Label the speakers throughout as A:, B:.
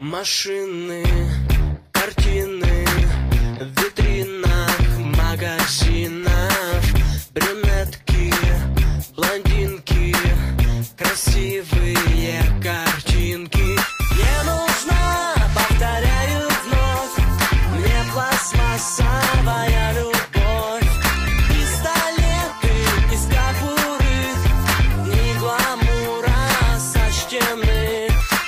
A: Машины, картины в витринах магазинов, брюнетки, блондинки, красивые картинки. Не нужна, повторяю вновь, мне пластмассовая любовь. Пистолеты из кобуры, ни гламура со стены.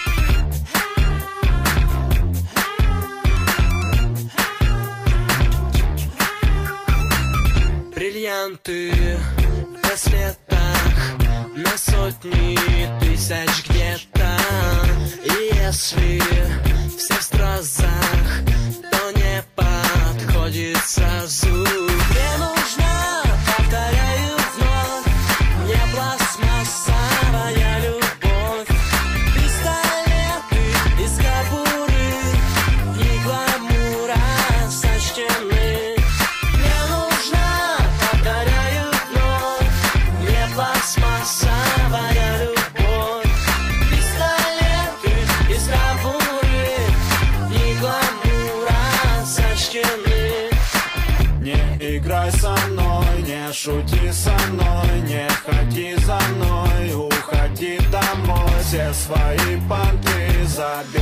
A: Бриллианты в браслетах на сотни тысяч где-то. И если все в стразах, то не подходит сразу. Мне нужна, повторяю вновь, мне пластмассовая любовь. Пистолеты из кобуры, ни гламура со стены. Пластмассовая любовь, пистолеты из кобуры, ни гламура со стены.
B: Не играй со мной, не шути со мной, не ходи за мной, уходи домой, все свои понты забей.